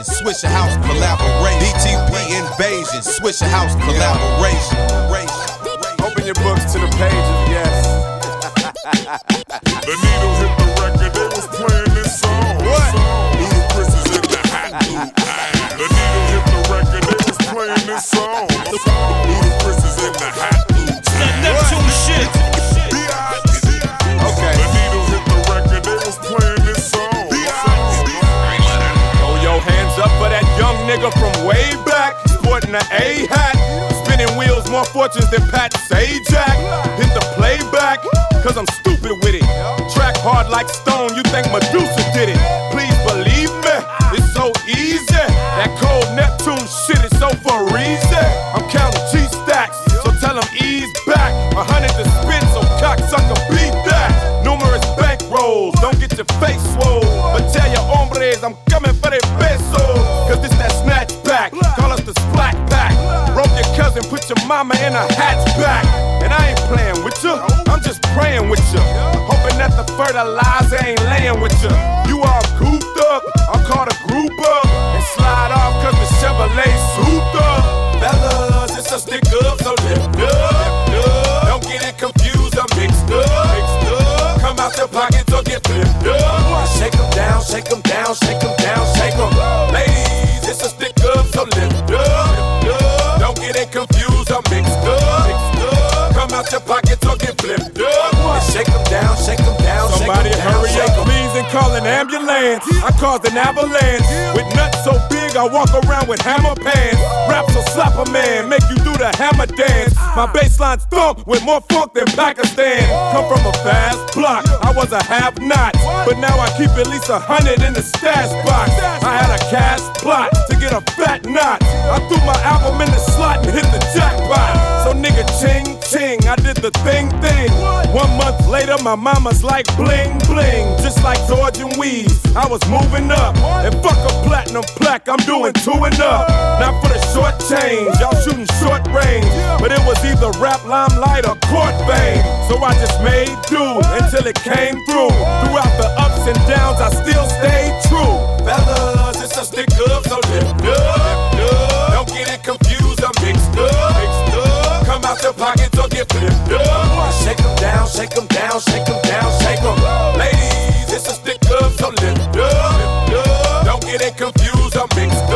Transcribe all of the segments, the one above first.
Swisher House collaboration. DTP invasion, Swisher House collaboration. Open your books to the pages, yes. The needle hit the record, they was playing this song. What? Ludacris is in the hat. The needle hit the record, they was playing this song. Ludacris is in the hat. That Neptune shit. Okay. The needle hit the record, they was playing this song. Throw your hands up for that young nigga from way back, sporting an A hat, spinning wheels, more fortunes than Pat Sajak. Hit the playback, cause I'm stupid with it. Track hard like stone, you think Medusa did it. Please believe me, it's so easy. That cold Neptune shit is so for a reason. I'm counting G-stacks, so tell them ease back. 100 to spin, so cocksucker beat that. Numerous bank rolls, don't get your face swole. But tell your hombres I'm coming for their pesos. Cause this that snatch pack, call us the splat pack. Rope your cousin, put your mama in a hatchback. And I ain't playing with you, I'm just praying with you. Hoping that the fertilizer ain't laying with you. You all cooped up, I'll call the group up and slide off cause the Chevrolet souped up. Fellas, it's a stick up, so lift up. Don't get it confused, I'm mixed up. Come out your pockets or get flipped up. Shake them down, shake them down, shake them down, shake them. Ladies, it's a stick up, so lift up. Don't get it confused, I'm mixed up. Come out your pockets or get flipped up. Shake them down, shake them down. Somebody hurry up, please, and call an ambulance. I caused an avalanche. With nuts so big, I walk around with hammer pants. Raps will slap a man, make you do the hammer dance. My bassline's thump with more funk than Pakistan. Come from a fast block, I was a have-not, but now I keep at least 100 in the stash box. I had a cash plot to get a fat knot. I threw my album in the slot and hit the jackpot. So nigga ching ching, I did the thing. 1 month later, my mama's like bling bling, just like George and Weeds. I was moving up, and fuck a platinum plaque, I'm doing 2 and up. Not for the short change, y'all shooting short range, but it was either rap limelight or court fame. So I just made do until it came through. Throughout the ups and downs, I still stayed true. Fellas, it's a stick up, so lift up. Don't get it confused, I'm mixed up. Come out your pockets or get flipped up. Shake them down, shake them down, shake them down, shake them. Ladies, it's a stick up, so lift up. Don't get it confused, I'm mixed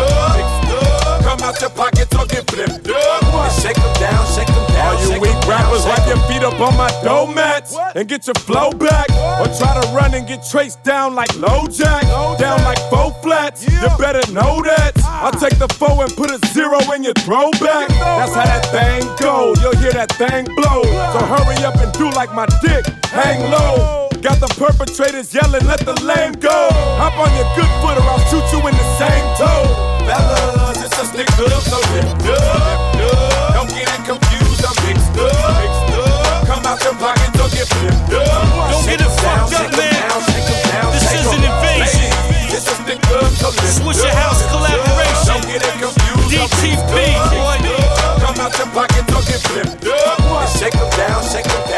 up. Come out your pockets or get flipped up. Shake them down, shake them down. All you weak rappers, wipe your feet up on my dough mats and get your flow back. Or try to run and get traced down like low jack, down like 4 flats. You better know that. I'll take the 4 and put a 0 in your throwback. That's how that thing go. You'll hear that thing blow. So hurry up and do like my dick, hang low. Got the perpetrators yelling, let the lame go. Hop on your good foot or I'll shoot you in the same toe. Fellas, it's a stick up, so lift up. Don't get it confused, I'm mixed up. Come out your pockets or get flipped up. Don't get it fucked up, man. This is an invasion. It's a stick up, so lift up. Swisher House collaboration. Don't get it confused, DTP, boy. Come out your pockets or get flipped up. Shake them down, shake them down.